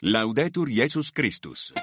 Laudetur Jesus Christus.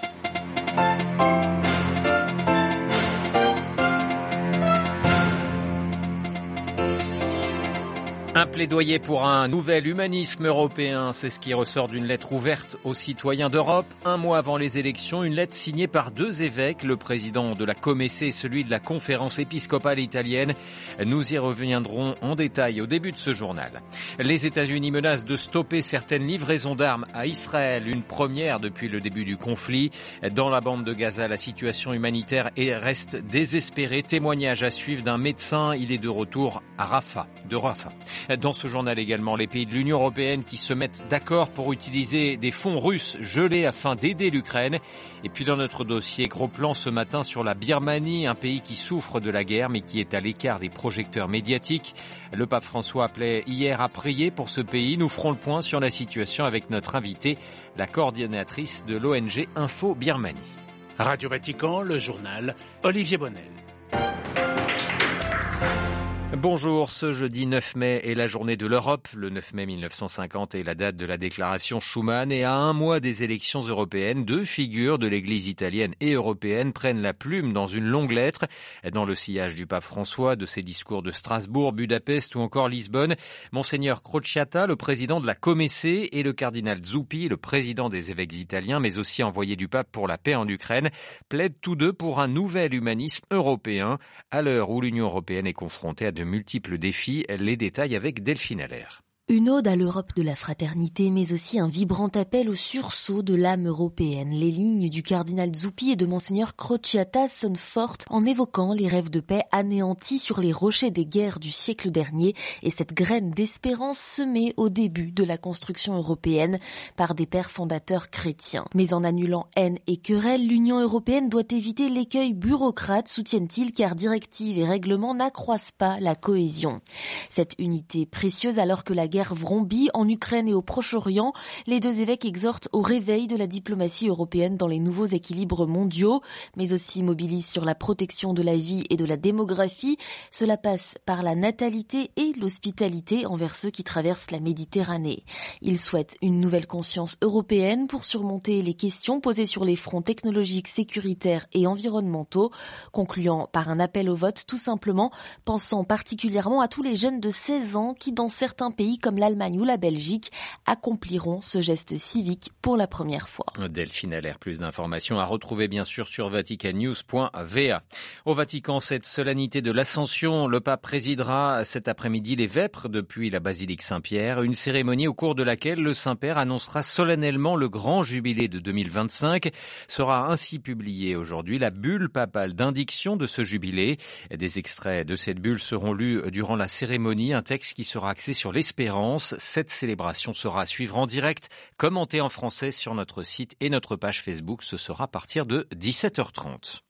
Un plaidoyer pour un nouvel humanisme européen, c'est ce qui ressort d'une lettre ouverte aux citoyens d'Europe. Un mois avant les élections, une lettre signée par deux évêques, le président de la Comessé et celui de la Conférence épiscopale italienne. Nous y reviendrons en détail au début de ce journal. Les États-Unis menacent de stopper certaines livraisons d'armes à Israël, une première depuis le début du conflit. Dans la bande de Gaza, la situation humanitaire reste désespérée. Témoignage à suivre d'un médecin, il est de retour à Rafah. Dans ce journal également, les pays de l'Union européenne qui se mettent d'accord pour utiliser des fonds russes gelés afin d'aider l'Ukraine. Et puis dans notre dossier, gros plan ce matin sur la Birmanie, un pays qui souffre de la guerre mais qui est à l'écart des projecteurs médiatiques. Le pape François appelait hier à prier pour ce pays. Nous ferons le point sur la situation avec notre invitée, la coordinatrice de l'ONG Info Birmanie. Radio Vatican, le journal, Olivier Bonnel. Bonjour, ce jeudi 9 mai est la journée de l'Europe. Le 9 mai 1950 est la date de la déclaration Schuman et à un mois des élections européennes, deux figures de l'Église italienne et européenne prennent la plume dans une longue lettre. Dans le sillage du pape François, de ses discours de Strasbourg, Budapest ou encore Lisbonne, Monseigneur Crociata, le président de la Comessé, et le cardinal Zuppi, le président des évêques italiens, mais aussi envoyé du pape pour la paix en Ukraine, plaident tous deux pour un nouvel humanisme européen à l'heure où l'Union européenne est confrontée à de multiples défis. Les détails avec Delphine Allaire. Une ode à l'Europe de la fraternité, mais aussi un vibrant appel au sursaut de l'âme européenne. Les lignes du cardinal Zuppi et de Monseigneur Crociata sonnent fortes en évoquant les rêves de paix anéantis sur les rochers des guerres du siècle dernier et cette graine d'espérance semée au début de la construction européenne par des pères fondateurs chrétiens. Mais en annulant haine et querelle, l'Union européenne doit éviter l'écueil bureaucrate, soutiennent-ils, car directives et règlements n'accroissent pas la cohésion. Cette unité précieuse alors que la guerre vrombit en Ukraine et au Proche-Orient, les deux évêques exhortent au réveil de la diplomatie européenne dans les nouveaux équilibres mondiaux, mais aussi mobilisent sur la protection de la vie et de la démographie. Cela passe par la natalité et l'hospitalité envers ceux qui traversent la Méditerranée. Ils souhaitent une nouvelle conscience européenne pour surmonter les questions posées sur les fronts technologiques, sécuritaires et environnementaux, concluant par un appel au vote tout simplement, pensant particulièrement à tous les jeunes de 16 ans qui, dans certains pays comme l'Allemagne ou la Belgique, accompliront ce geste civique pour la première fois. Delphine Allaire, plus d'informations à retrouver bien sûr sur vaticannews.va. Au Vatican, cette solennité de l'Ascension, le pape présidera cet après-midi les vêpres depuis la basilique Saint-Pierre, une cérémonie au cours de laquelle le Saint-Père annoncera solennellement le grand jubilé de 2025. Sera ainsi publiée aujourd'hui la bulle papale d'indiction de ce jubilé. Des extraits de cette bulle seront lus durant la cérémonie, un texte qui sera axé sur l'espérance. Cette célébration sera à suivre en direct, commentée en français sur notre site et notre page Facebook. Ce sera à partir de 17h30.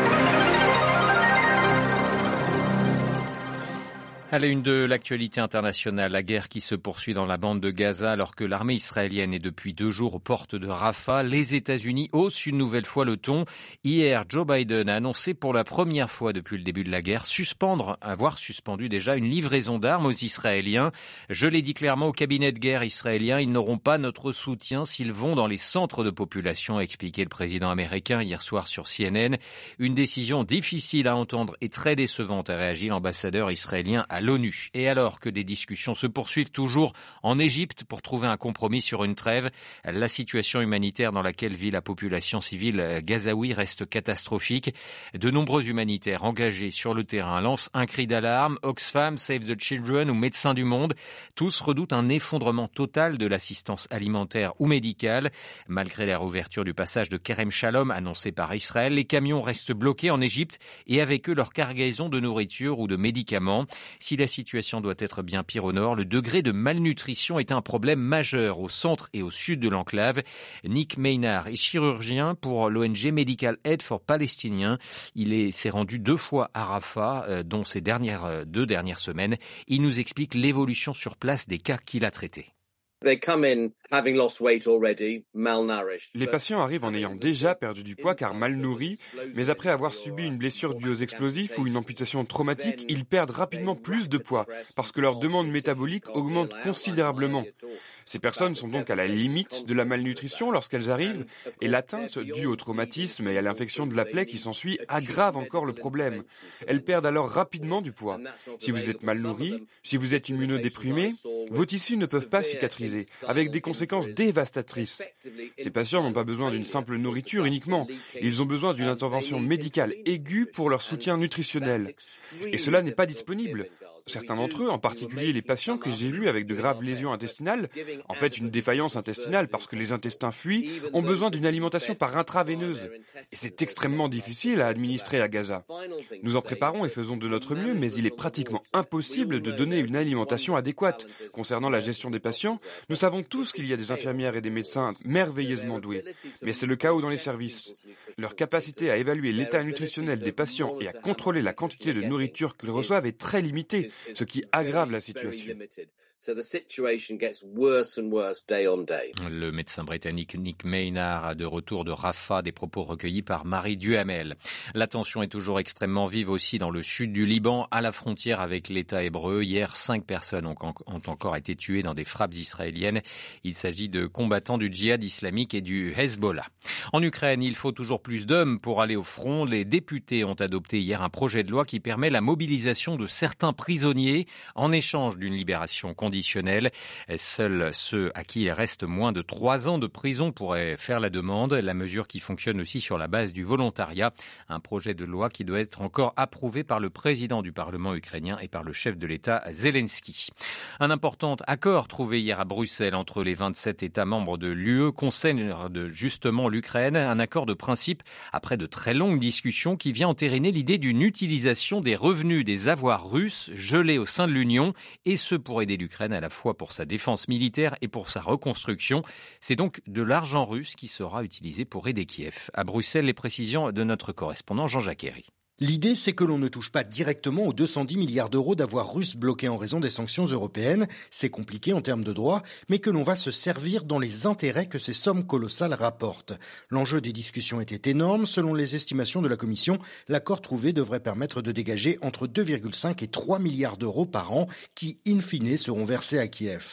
À la une de l'actualité internationale, la guerre qui se poursuit dans la bande de Gaza alors que l'armée israélienne est depuis 2 jours aux portes de Rafah. Les États-Unis haussent une nouvelle fois le ton. Hier, Joe Biden a annoncé pour la première fois depuis le début de la guerre avoir suspendu déjà une livraison d'armes aux Israéliens. Je l'ai dit clairement au cabinet de guerre israélien, ils n'auront pas notre soutien s'ils vont dans les centres de population, a expliqué le président américain hier soir sur CNN. Une décision difficile à entendre et très décevante, a réagi l'ambassadeur israélien à l'ONU. Et alors que des discussions se poursuivent toujours en Égypte pour trouver un compromis sur une trêve, la situation humanitaire dans laquelle vit la population civile gazaoui reste catastrophique. De nombreux humanitaires engagés sur le terrain lancent un cri d'alarme. Oxfam, Save the Children ou Médecins du Monde, tous redoutent un effondrement total de l'assistance alimentaire ou médicale. Malgré la réouverture du passage de Kerem Shalom annoncé par Israël, les camions restent bloqués en Égypte et avec eux leur cargaison de nourriture ou de médicaments. Si la situation doit être bien pire au nord, le degré de malnutrition est un problème majeur au centre et au sud de l'enclave. Nick Maynard est chirurgien pour l'ONG Medical Aid for Palestiniens. Il s'est rendu 2 fois à Rafah, dont ces 2 dernières semaines. Il nous explique l'évolution sur place des cas qu'il a traités. Les patients arrivent en ayant déjà perdu du poids car mal nourris, mais après avoir subi une blessure due aux explosifs ou une amputation traumatique, ils perdent rapidement plus de poids parce que leur demande métabolique augmente considérablement. Ces personnes sont donc à la limite de la malnutrition lorsqu'elles arrivent et l'atteinte due au traumatisme et à l'infection de la plaie qui s'ensuit aggrave encore le problème. Elles perdent alors rapidement du poids. Si vous êtes mal nourri, si vous êtes immunodéprimé, vos tissus ne peuvent pas cicatriser, avec des conséquences dévastatrices. Ces patients n'ont pas besoin d'une simple nourriture uniquement, ils ont besoin d'une intervention médicale aiguë pour leur soutien nutritionnel. Et cela n'est pas disponible. Certains d'entre eux, en particulier les patients que j'ai vus avec de graves lésions intestinales, en fait une défaillance intestinale parce que les intestins fuient, ont besoin d'une alimentation par intraveineuse. Et c'est extrêmement difficile à administrer à Gaza. Nous en préparons et faisons de notre mieux, mais il est pratiquement impossible de donner une alimentation adéquate. Concernant la gestion des patients, nous savons tous qu'il y a des infirmières et des médecins merveilleusement doués, mais c'est le chaos dans les services. Leur capacité à évaluer l'état nutritionnel des patients et à contrôler la quantité de nourriture qu'ils reçoivent est très limitée, ce qui aggrave la situation. Le médecin britannique Nick Maynard a de retour de Rafah, des propos recueillis par Marie Duhamel. La tension est toujours extrêmement vive aussi dans le sud du Liban, à la frontière avec l'État hébreu. Hier, 5 personnes ont encore été tuées dans des frappes israéliennes. Il s'agit de combattants du djihad islamique et du Hezbollah. En Ukraine, il faut toujours plus d'hommes pour aller au front. Les députés ont adopté hier un projet de loi qui permet la mobilisation de certains prisonniers en échange d'une libération conditionnelle. Seuls ceux à qui il reste moins de 3 ans de prison pourraient faire la demande. La mesure qui fonctionne aussi sur la base du volontariat. Un projet de loi qui doit être encore approuvé par le président du Parlement ukrainien et par le chef de l'État Zelensky. Un important accord trouvé hier à Bruxelles entre les 27 États membres de l'UE concerne justement l'Ukraine. Un accord de principe après de très longues discussions qui vient entériner l'idée d'une utilisation des revenus des avoirs russes gelés au sein de l'Union et ce pour aider l'Ukraine à la fois pour sa défense militaire et pour sa reconstruction. C'est donc de l'argent russe qui sera utilisé pour aider Kiev. À Bruxelles, les précisions de notre correspondant Jean-Jacques Herry. L'idée, c'est que l'on ne touche pas directement aux 210 milliards d'euros d'avoirs russes bloqués en raison des sanctions européennes. C'est compliqué en termes de droit, mais que l'on va se servir dans les intérêts que ces sommes colossales rapportent. L'enjeu des discussions était énorme. Selon les estimations de la Commission, l'accord trouvé devrait permettre de dégager entre 2,5 et 3 milliards d'euros par an qui, in fine, seront versés à Kiev.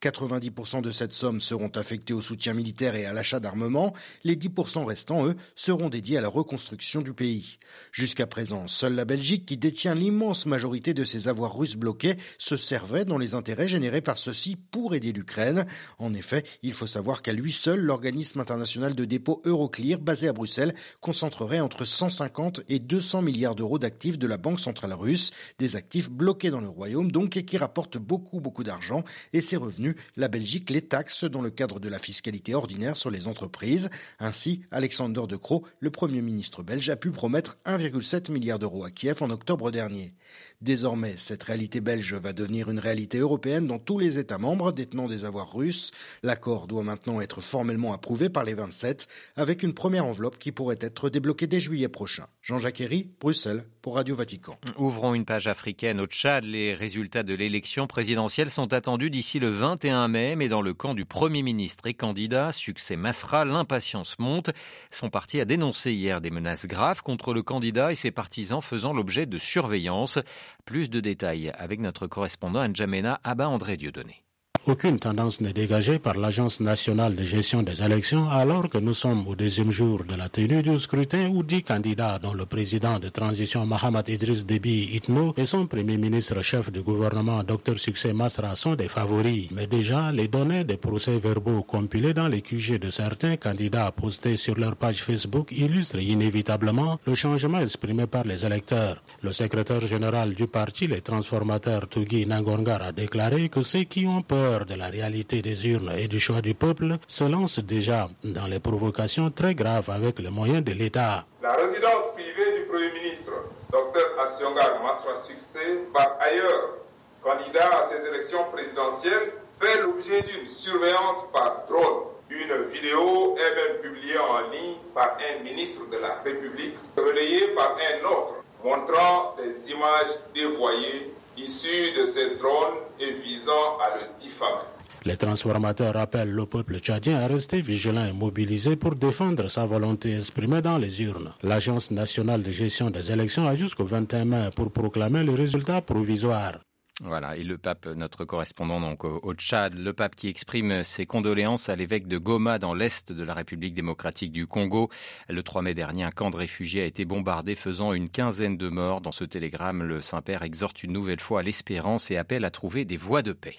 90% de cette somme seront affectés au soutien militaire et à l'achat d'armement. Les 10% restants, eux, seront dédiés à la reconstruction du pays. Jusqu'à présent, seule la Belgique, qui détient l'immense majorité de ces avoirs russes bloqués, se servait dans les intérêts générés par ceux-ci pour aider l'Ukraine. En effet, il faut savoir qu'à lui seul, l'organisme international de dépôt Euroclear, basé à Bruxelles, concentrerait entre 150 et 200 milliards d'euros d'actifs de la Banque centrale russe, des actifs bloqués dans le royaume donc et qui rapportent beaucoup d'argent, et ces revenus, la Belgique les taxe dans le cadre de la fiscalité ordinaire sur les entreprises. Ainsi, Alexander De Croo, le Premier ministre belge, a pu promettre 1,7 milliards d'euros à Kiev en octobre dernier. Désormais, cette réalité belge va devenir une réalité européenne dans tous les États membres détenant des avoirs russes. L'accord doit maintenant être formellement approuvé par les 27, avec une première enveloppe qui pourrait être débloquée dès juillet prochain. Jean-Jacques Herry, Bruxelles, pour Radio Vatican. Ouvrons une page africaine au Tchad. Les résultats de l'élection présidentielle sont attendus d'ici le 21 mai, mais dans le camp du Premier ministre et candidat, Succès Masra, l'impatience monte. Son parti a dénoncé hier des menaces graves contre le candidat et ses partisans faisant l'objet de surveillance. Plus de détails avec notre correspondant à N'Djamena, Abba André Dieudonné. Aucune tendance n'est dégagée par l'Agence nationale de gestion des élections alors que nous sommes au deuxième jour de la tenue du scrutin où 10 candidats dont le président de transition Mahamat Idriss Déby Itno et son premier ministre chef du gouvernement Dr Succès Masra sont des favoris. Mais déjà, les données des procès-verbaux compilés dans les QG de certains candidats postés sur leur page Facebook illustrent inévitablement le changement exprimé par les électeurs. Le secrétaire général du parti, les transformateurs Tugui Nangongar, a déclaré que ceux qui ont peur de la réalité des urnes et du choix du peuple se lance déjà dans les provocations très graves avec les moyens de l'État. La résidence privée du Premier ministre, Dr Assiongar Masra Succès, par ailleurs candidat à ces élections présidentielles, fait l'objet d'une surveillance par drone. Une vidéo est même publiée en ligne par un ministre de la République, relayée par un autre, montrant des images dévoyées issus de ces drones et visant à le diffamer. Les transformateurs appellent le peuple tchadien à rester vigilant et mobilisé pour défendre sa volonté exprimée dans les urnes. L'Agence nationale de gestion des élections a jusqu'au 21 mai pour proclamer les résultats provisoires. Voilà, et le pape, notre correspondant donc au Tchad, le pape qui exprime ses condoléances à l'évêque de Goma dans l'est de la République démocratique du Congo. Le 3 mai dernier, un camp de réfugiés a été bombardé, faisant une quinzaine de morts. Dans ce télégramme, le Saint-Père exhorte une nouvelle fois à l'espérance et appelle à trouver des voies de paix.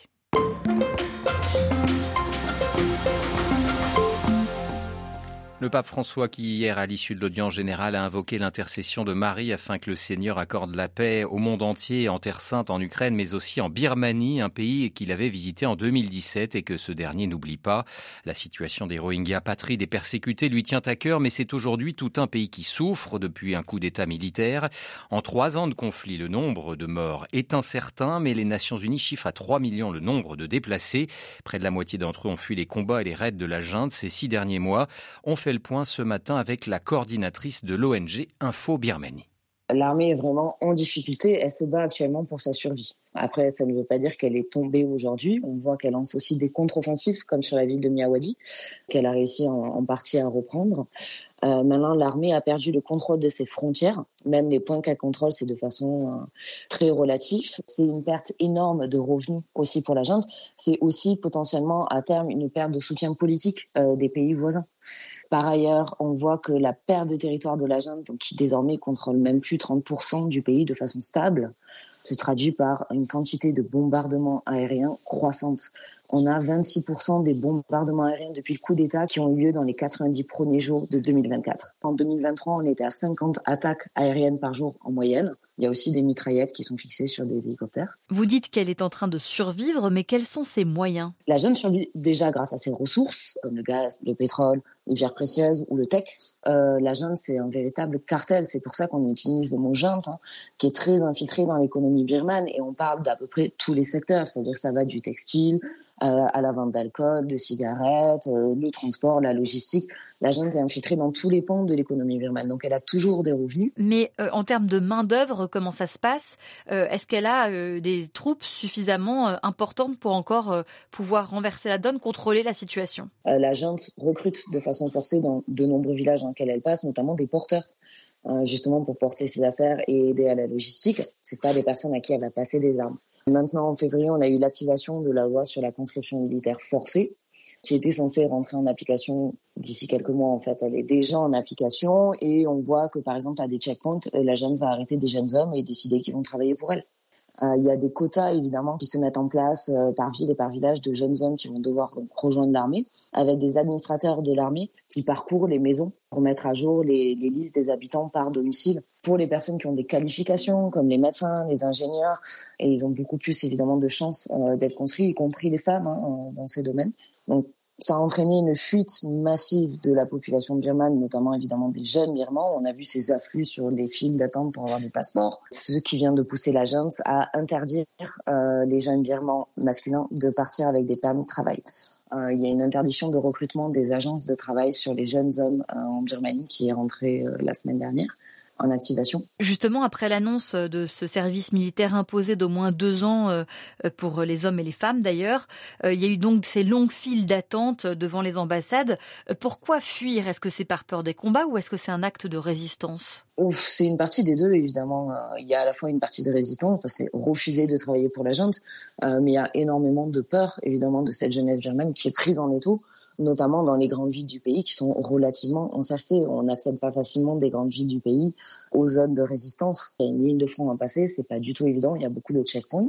Le pape François qui hier, à l'issue de l'audience générale, a invoqué l'intercession de Marie afin que le Seigneur accorde la paix au monde entier, en Terre Sainte, en Ukraine, mais aussi en Birmanie, un pays qu'il avait visité en 2017 et que ce dernier n'oublie pas. La situation des Rohingyas, apatrides et persécutés, lui tient à cœur, mais c'est aujourd'hui tout un pays qui souffre depuis un coup d'État militaire. En 3 ans de conflit, le nombre de morts est incertain, mais les Nations Unies chiffrent à 3 millions le nombre de déplacés. Près de la moitié d'entre eux ont fui les combats et les raids de la junte ces 6 derniers mois. On fait le point ce matin avec la coordinatrice de l'ONG Info Birmanie. L'armée est vraiment en difficulté, elle se bat actuellement pour sa survie. Après, ça ne veut pas dire qu'elle est tombée aujourd'hui. On voit qu'elle lance aussi des contre-offensives, comme sur la ville de Myawaddy, qu'elle a réussi en partie à reprendre. Maintenant, l'armée a perdu le contrôle de ses frontières. Même les points qu'elle contrôle, c'est de façon très relative. C'est une perte énorme de revenus aussi pour la junte. C'est aussi potentiellement, à terme, une perte de soutien politique des pays voisins. Par ailleurs, on voit que la perte de territoire de la junte, donc qui désormais contrôle même plus 30% du pays de façon stable, se traduit par une quantité de bombardements aériens croissante. On a 26% des bombardements aériens depuis le coup d'État qui ont eu lieu dans les 90 premiers jours de 2024. En 2023, on était à 50 attaques aériennes par jour en moyenne. Il y a aussi des mitraillettes qui sont fixées sur des hélicoptères. Vous dites qu'elle est en train de survivre, mais quels sont ses moyens ? La junte survit déjà grâce à ses ressources, comme le gaz, le pétrole, les pierres précieuses ou le tech. La junte, c'est un véritable cartel. C'est pour ça qu'on utilise le mot junte, qui est très infiltré dans l'économie birmane. Et on parle d'à peu près tous les secteurs, c'est-à-dire que ça va du textile, à la vente d'alcool, de cigarettes, le transport, la logistique. La junte est infiltrée dans tous les pans de l'économie birmane, donc elle a toujours des revenus. Mais en termes de main-d'œuvre, comment ça se passe ? Est-ce qu'elle a des troupes suffisamment importantes pour encore pouvoir renverser la donne, contrôler la situation ? La junte recrute de façon forcée dans de nombreux villages dans lesquels elle passe, notamment des porteurs, justement pour porter ses affaires et aider à la logistique. C'est pas des personnes à qui elle va passer des armes. Maintenant, en février, on a eu l'activation de la loi sur la conscription militaire forcée, qui était censée rentrer en application d'ici quelques mois. En fait, elle est déjà en application et on voit que, par exemple, à des checkpoints, la junte va arrêter des jeunes hommes et décider qu'ils vont travailler pour elle. Il y a des quotas, évidemment, qui se mettent en place par ville et par village de jeunes hommes qui vont devoir rejoindre l'armée, avec des administrateurs de l'armée qui parcourent les maisons pour mettre à jour les listes des habitants par domicile pour les personnes qui ont des qualifications, comme les médecins, les ingénieurs. Et ils ont beaucoup plus, évidemment, de chances d'être construits, y compris les femmes, dans ces domaines. Donc, ça a entraîné une fuite massive de la population birmane, notamment évidemment des jeunes birmans. On a vu ces afflux sur les files d'attente pour avoir des passeports. Ce qui vient de pousser la junte à interdire les jeunes birmans masculins de partir avec des permis de travail. Il y a une interdiction de recrutement des agences de travail sur les jeunes hommes en Birmanie qui est rentrée la semaine dernière en activation. Justement, après l'annonce de ce service militaire imposé d'au moins 2 ans pour les hommes et les femmes d'ailleurs, il y a eu donc ces longues files d'attente devant les ambassades. Pourquoi fuir ? Est-ce que c'est par peur des combats ou est-ce que c'est un acte de résistance ? C'est une partie des deux, évidemment. Il y a à la fois une partie de résistance, parce que c'est refuser de travailler pour la junte, mais il y a énormément de peur, évidemment, de cette jeunesse birmane qui est prise en étau, notamment dans les grandes villes du pays qui sont relativement encerclées. On n'accède pas facilement des grandes villes du pays aux zones de résistance. Il y a une ligne de front à passer, c'est pas du tout évident, il y a beaucoup de checkpoints.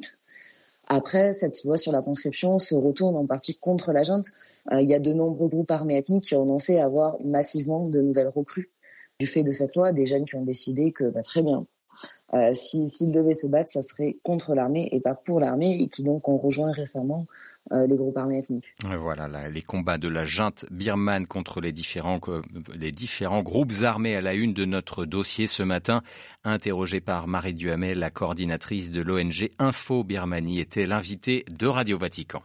Après, cette loi sur la conscription se retourne en partie contre la junte. Il y a de nombreux groupes armés ethniques qui ont annoncé avoir massivement de nouvelles recrues. Du fait de cette loi, des jeunes qui ont décidé que, très bien, s'ils devaient se battre, ça serait contre l'armée et pas pour l'armée, et qui donc ont rejoint récemment les groupes armés ethniques. Voilà, les combats de la junte birmane contre les différents groupes armés à la une de notre dossier ce matin. Interrogée par Marie Duhamel, la coordinatrice de l'ONG Info Birmanie, était l'invitée de Radio Vatican.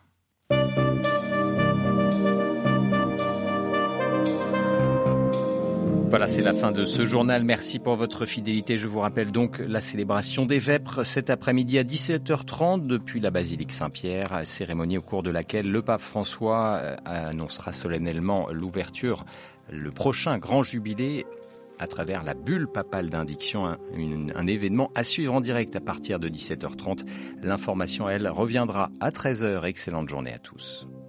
Voilà, c'est la fin de ce journal. Merci pour votre fidélité. Je vous rappelle donc la célébration des Vêpres cet après-midi à 17h30 depuis la basilique Saint-Pierre, cérémonie au cours de laquelle le pape François annoncera solennellement l'ouverture, le prochain grand jubilé à travers la bulle papale d'indiction, un événement à suivre en direct à partir de 17h30. L'information, elle, reviendra à 13h. Excellente journée à tous.